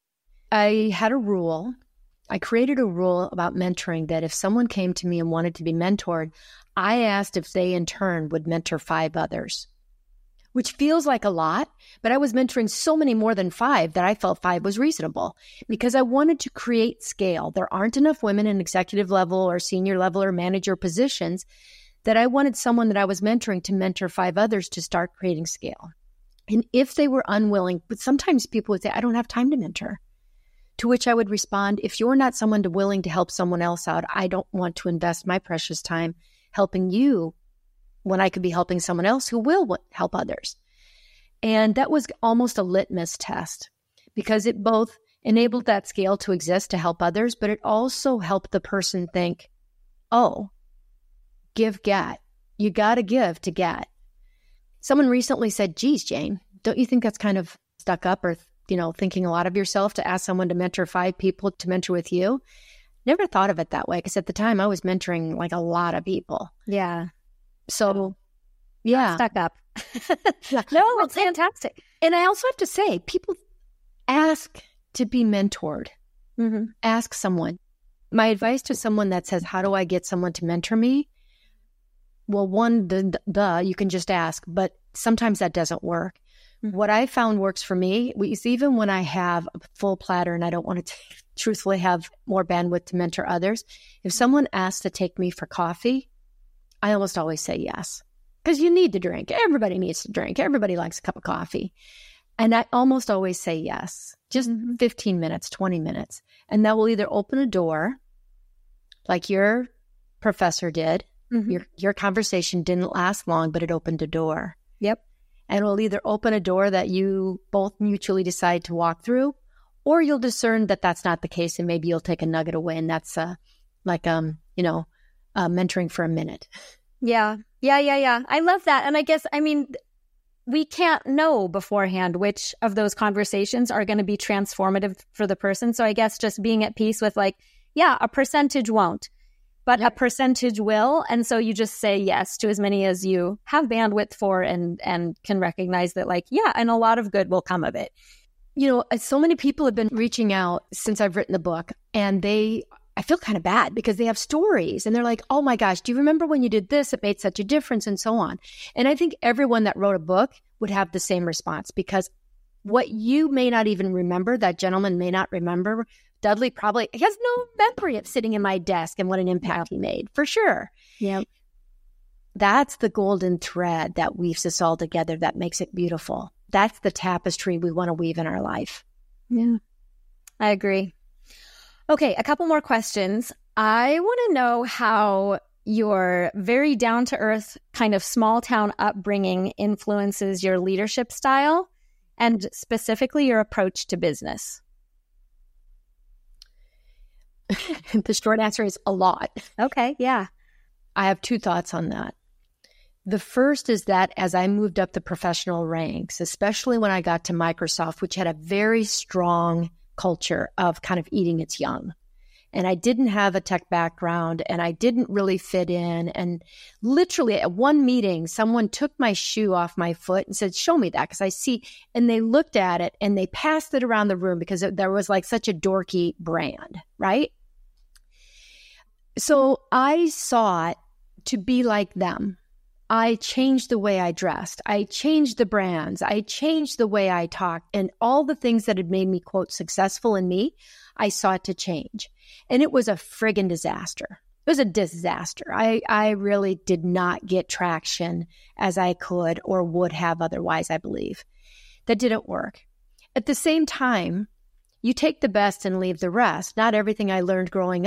I had a rule. I created a rule about mentoring that if someone came to me and wanted to be mentored, I asked if they in turn would mentor five others, which feels like a lot, but I was mentoring so many more than five that I felt five was reasonable because I wanted to create scale. There aren't enough women in executive level or senior level or manager positions that I wanted someone that I was mentoring to mentor five others to start creating scale. And if they were unwilling, but sometimes people would say, I don't have time to mentor. To which I would respond, if you're not someone to willing to help someone else out, I don't want to invest my precious time helping you when I could be helping someone else who will help others. And that was almost a litmus test because it both enabled that scale to exist to help others, but it also helped the person think, oh, give, get. You got to give to get. Someone recently said, geez, Jane, don't you think that's kind of stuck up or, you know, thinking a lot of yourself to ask someone to mentor five people to mentor with you? Never thought of it that way because at the time I was mentoring like a lot of people. Yeah. So, yeah. Not stuck up. No, it's fantastic. And I also have to say, people ask to be mentored. Mm-hmm. Ask someone. My advice to someone that says, how do I get someone to mentor me? Well, one, duh, duh, you can just ask, but sometimes that doesn't work. Mm-hmm. What I found works for me is even when I have a full platter and I don't want to t- truthfully have more bandwidth to mentor others, if someone asks to take me for coffee, I almost always say yes. Because you need to drink. Everybody needs to drink. Everybody likes a cup of coffee. And I almost always say yes. Just mm-hmm. fifteen minutes, twenty minutes. And that will either open a door, like your professor did. Mm-hmm. Your your conversation didn't last long, but it opened a door. Yep. And it will either open a door that you both mutually decide to walk through, or you'll discern that that's not the case, and maybe you'll take a nugget away, and that's uh, like um you know uh, mentoring for a minute. Yeah, yeah, yeah, yeah. I love that, and I guess I mean we can't know beforehand which of those conversations are going to be transformative for the person. So I guess just being at peace with like, yeah, a percentage won't. But a percentage will, and so you just say yes to as many as you have bandwidth for and and can recognize that, like, yeah, and a lot of good will come of it. You know, so many people have been reaching out since I've written the book, and they, I feel kind of bad because they have stories, and they're like, oh my gosh, do you remember when you did this? It made such a difference, and so on. And I think everyone that wrote a book would have the same response because what you may not even remember, that gentleman may not remember, Dudley probably he has no memory of sitting in my desk and what an impact he made, for sure. Yeah. That's the golden thread that weaves us all together that makes it beautiful. That's the tapestry we want to weave in our life. Yeah, I agree. Okay, a couple more questions. I want to know how your very down-to-earth kind of small-town upbringing influences your leadership style and specifically your approach to business. The short answer is a lot. Okay, yeah. I have two thoughts on that. The first is that as I moved up the professional ranks, especially when I got to Microsoft, which had a very strong culture of kind of eating its young, and I didn't have a tech background and I didn't really fit in. And literally at one meeting, someone took my shoe off my foot and said, show me that because I see. And they looked at it and they passed it around the room because it, there was like such a dorky brand, right? So I sought to be like them. I changed the way I dressed. I changed the brands. I changed the way I talked, and all the things that had made me, quote, successful in me, I sought to change. And it was a friggin' disaster. It was a disaster. I, I really did not get traction as I could or would have otherwise, I believe. That didn't work. At the same time, you take the best and leave the rest. Not everything I learned growing up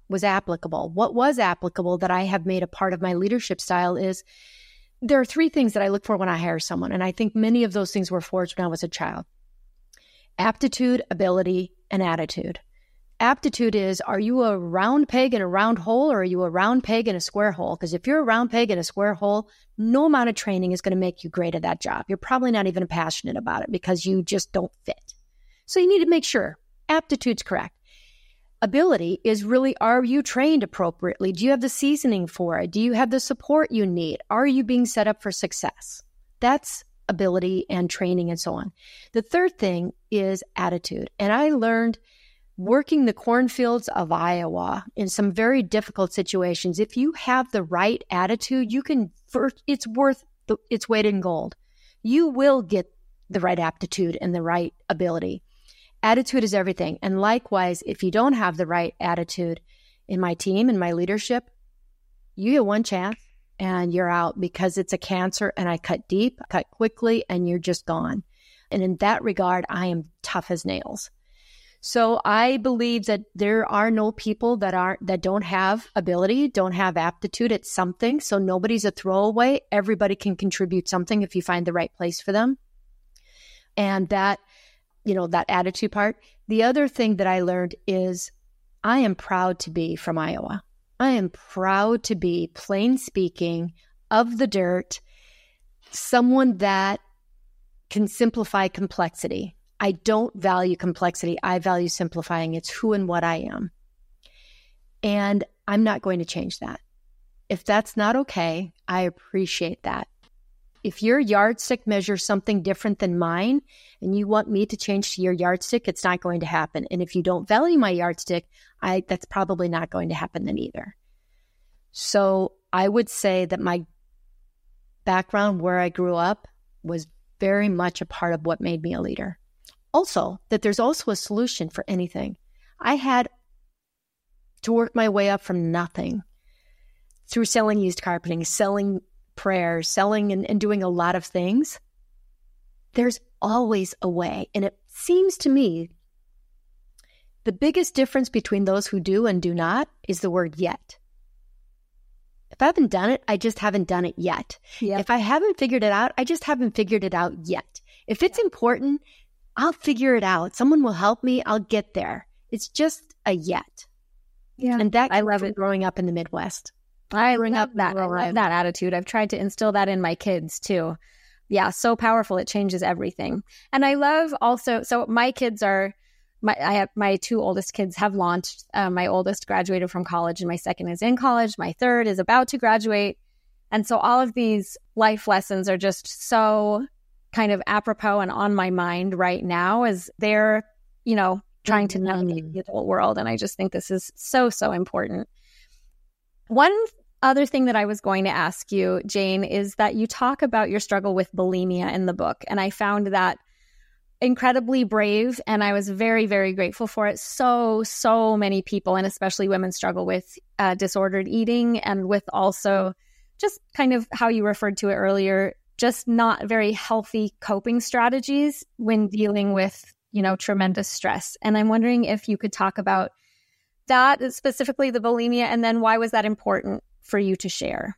was applicable. What was applicable that I have made a part of my leadership style is there are three things that I look for when I hire someone. And I think many of those things were forged when I was a child. Aptitude, ability, and attitude. Aptitude is, are you a round peg in a round hole, or are you a round peg in a square hole? Because if you're a round peg in a square hole, no amount of training is going to make you great at that job. You're probably not even passionate about it because you just don't fit. So you need to make sure aptitude's correct. Ability is really, are you trained appropriately? Do you have the seasoning for it? Do you have the support you need? Are you being set up for success? That's ability and training and so on. The third thing is attitude. And I learned working the cornfields of Iowa in some very difficult situations, if you have the right attitude, you can, it's worth the, its weight in gold. You will get the right aptitude and the right ability. Attitude is everything. And likewise, if you don't have the right attitude in my team and my leadership, you get one chance and you're out, because it's a cancer and I cut deep, cut quickly, and you're just gone. And in that regard, I am tough as nails. So I believe that there are no people that are that don't have ability, don't have aptitude at something. So nobody's a throwaway. Everybody can contribute something if you find the right place for them. And that, you know, that attitude part. The other thing that I learned is I am proud to be from Iowa. I am proud to be, plain speaking, of the dirt, someone that can simplify complexity. I don't value complexity. I value simplifying. It's who and what I am. And I'm not going to change that. If that's not okay, I appreciate that. If your yardstick measures something different than mine and you want me to change to your yardstick, it's not going to happen. And if you don't value my yardstick, I that's probably not going to happen then either. So I would say that my background, where I grew up, was very much a part of what made me a leader. Also, that there's also a solution for anything. I had to work my way up from nothing through selling used carpeting, selling prayers, selling and, and doing a lot of things. There's always a way. And it seems to me the biggest difference between those who do and do not is the word yet. If I haven't done it, I just haven't done it yet. Yep. If I haven't figured it out, I just haven't figured it out yet. If it's important, I'll figure it out. Someone will help me. I'll get there. It's just a yet. Yeah. And that I love it. Growing up in the Midwest. I love that. I love that attitude. I've tried to instill that in my kids too. Yeah. So powerful. It changes everything. And I love also, so my kids are, my, I have my two oldest kids have launched. Uh, my oldest graduated from college and my second is in college. My third is about to graduate. And so all of these life lessons are just so kind of apropos and on my mind right now as they're, you know, trying to navigate the adult world. And I just think this is so, so important. One other thing that I was going to ask you, Jane, is that you talk about your struggle with bulimia in the book. And I found that incredibly brave. And I was very, very grateful for it. So, so many people, and especially women, struggle with uh, disordered eating and with also just kind of how you referred to it earlier, just not very healthy coping strategies when dealing with, you know, tremendous stress. And I'm wondering if you could talk about that, specifically the bulimia, and then why was that important for you to share?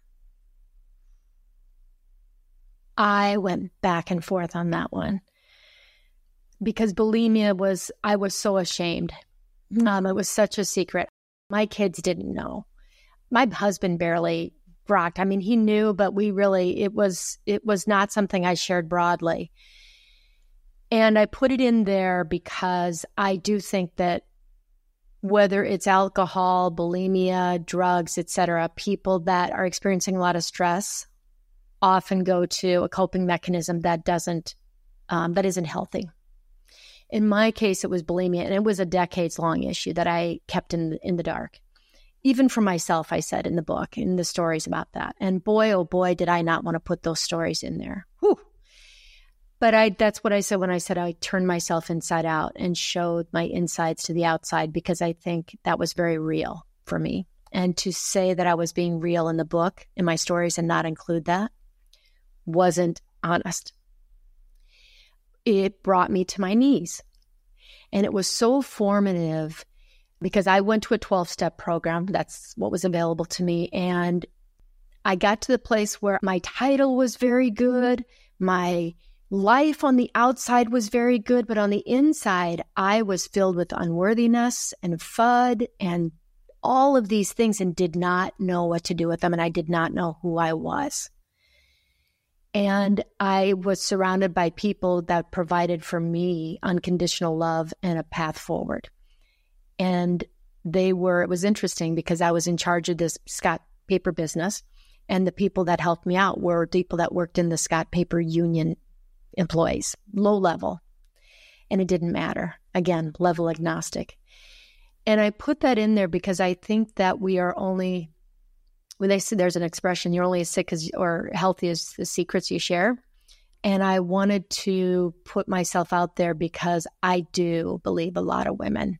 I went back and forth on that one because bulimia was, I was so ashamed. Um, it was such a secret. My kids didn't know. My husband barely rocked. I mean, he knew, but we really, it was, it was not something I shared broadly. And I put it in there because I do think that whether it's alcohol, bulimia, drugs, et cetera, people that are experiencing a lot of stress often go to a coping mechanism that doesn't, um, that isn't healthy. In my case, it was bulimia, and it was a decades-long issue that I kept in in the dark. Even for myself, I said in the book, in the stories about that. And boy, oh boy, did I not want to put those stories in there. Whew. But I that's what I said when I said I turned myself inside out and showed my insides to the outside, because I think that was very real for me. And to say that I was being real in the book, in my stories, and not include that wasn't honest. It brought me to my knees. And it was so formative because I went to a twelve-step program. That's what was available to me. And I got to the place where my title was very good. My life on the outside was very good. But on the inside, I was filled with unworthiness and F U D and all of these things and did not know what to do with them. And I did not know who I was. And I was surrounded by people that provided for me unconditional love and a path forward. And they were, it was interesting because I was in charge of this Scott Paper business. And the people that helped me out were people that worked in the Scott Paper union employees, low level. And it didn't matter. Again, level agnostic. And I put that in there because I think that we are only, when they say there's an expression, you're only as sick as or healthy as the secrets you share. And I wanted to put myself out there because I do believe a lot of women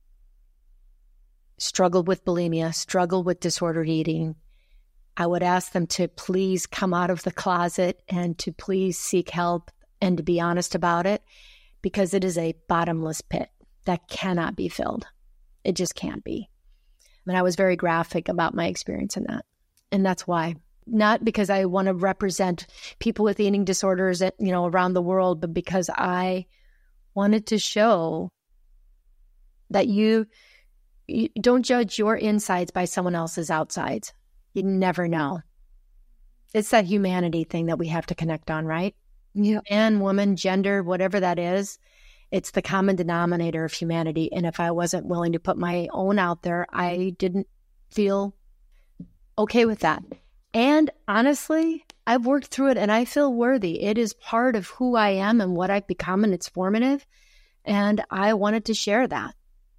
struggle with bulimia, struggle with disordered eating. I would ask them to please come out of the closet and to please seek help and to be honest about it, because it is a bottomless pit that cannot be filled. It just can't be. And I was very graphic about my experience in that. And that's why. Not because I want to represent people with eating disorders, you know, around the world, but because I wanted to show that you, you don't judge your insides by someone else's outsides. You never know. It's that humanity thing that we have to connect on, right? Yeah. Man, woman, gender, whatever that is. It's the common denominator of humanity. And if I wasn't willing to put my own out there, I didn't feel okay with that. And honestly, I've worked through it and I feel worthy. It is part of who I am and what I've become, and it's formative. And I wanted to share that.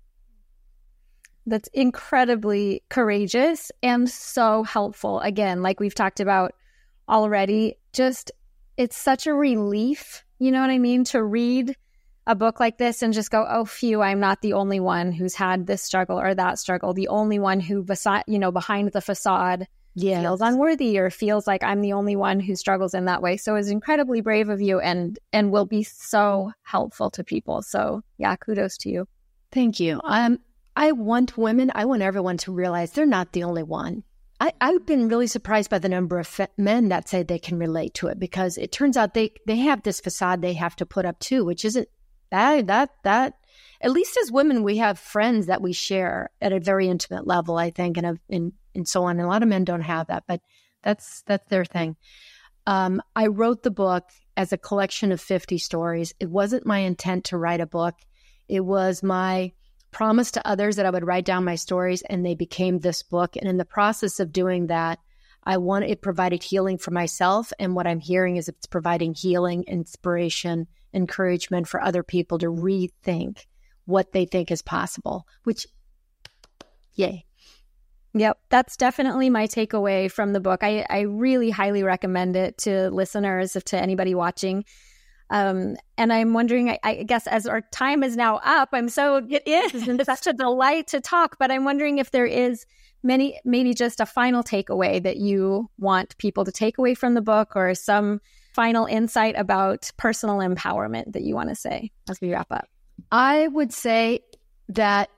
That's incredibly courageous and so helpful. Again, like we've talked about already, just it's such a relief, you know what I mean, to read a book like this and just go, oh, phew, I'm not the only one who's had this struggle or that struggle, the only one who, beside, you know, behind the facade yes. feels unworthy or feels like I'm the only one who struggles in that way. So it's incredibly brave of you and and will be so helpful to people. So yeah, kudos to you. Thank you. Um, I want women, I want everyone to realize they're not the only one. I, I've been really surprised by the number of fe- men that say they can relate to it, because it turns out they, they have this facade they have to put up too, which isn't that, that, that, at least as women, we have friends that we share at a very intimate level, I think, and, and, and so on. And a lot of men don't have that, but that's, that's their thing. Um, I wrote the book as a collection of fifty stories. It wasn't my intent to write a book. It was my promise to others that I would write down my stories, and they became this book. And in the process of doing that, I want it provided healing for myself. And what I'm hearing is it's providing healing, inspiration, encouragement for other people to rethink what they think is possible, which, yay. Yep, that's definitely my takeaway from the book. I, I really highly recommend it to listeners, if to anybody watching. Um, and I'm wondering, I, I guess as our time is now up, I'm so, it is, and it's such a delight to talk, but I'm wondering if there is many, maybe just a final takeaway that you want people to take away from the book, or some final insight about personal empowerment that you want to say as we wrap up. I would say that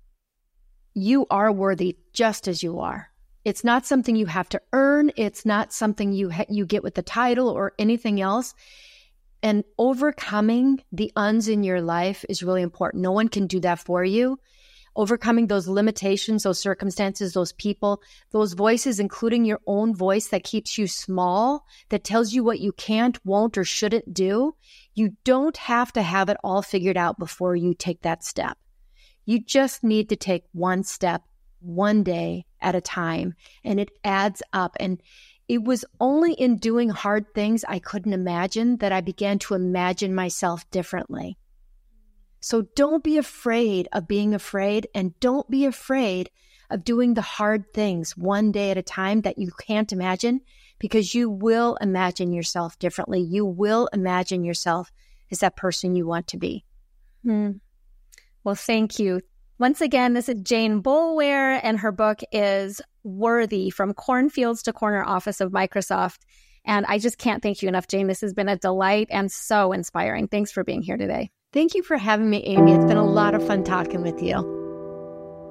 you are worthy just as you are. It's not something you have to earn. It's not something you ha- you get with the title or anything else. And overcoming the uns in your life is really important. No one can do that for you. Overcoming those limitations, those circumstances, those people, those voices, including your own voice that keeps you small, that tells you what you can't, won't, or shouldn't do. You don't have to have it all figured out before you take that step. You just need to take one step, one day at a time, and it adds up. And it was only in doing hard things I couldn't imagine that I began to imagine myself differently. So don't be afraid of being afraid, and don't be afraid of doing the hard things one day at a time that you can't imagine, because you will imagine yourself differently. You will imagine yourself as that person you want to be. Hmm. Well, thank you. Once again, this is Jane Boulware, and her book is Worthy, From Cornfields to Corner Office of Microsoft. And I just can't thank you enough, Jane. This has been a delight and so inspiring. Thanks for being here today. Thank you for having me, Amy. It's been a lot of fun talking with you.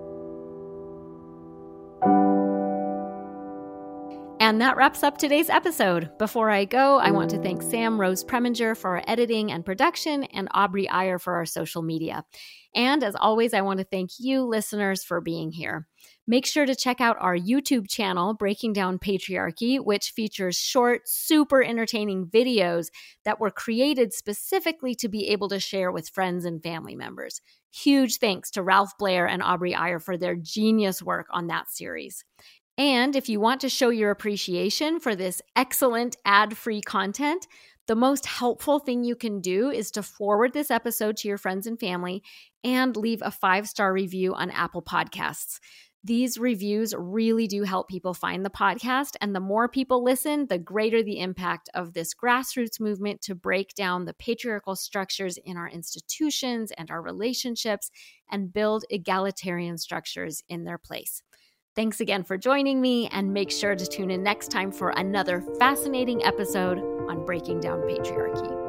And that wraps up today's episode. Before I go, I want to thank Sam Rose Preminger for our editing and production and Aubrey Iyer for our social media. And as always, I want to thank you listeners for being here. Make sure to check out our YouTube channel, Breaking Down Patriarchy, which features short, super entertaining videos that were created specifically to be able to share with friends and family members. Huge thanks to Ralph Blair and Aubrey Iyer for their genius work on that series. And if you want to show your appreciation for this excellent ad-free content, the most helpful thing you can do is to forward this episode to your friends and family and leave a five-star review on Apple Podcasts. These reviews really do help people find the podcast, and the more people listen, the greater the impact of this grassroots movement to break down the patriarchal structures in our institutions and our relationships and build egalitarian structures in their place. Thanks again for joining me, and make sure to tune in next time for another fascinating episode on Breaking Down Patriarchy.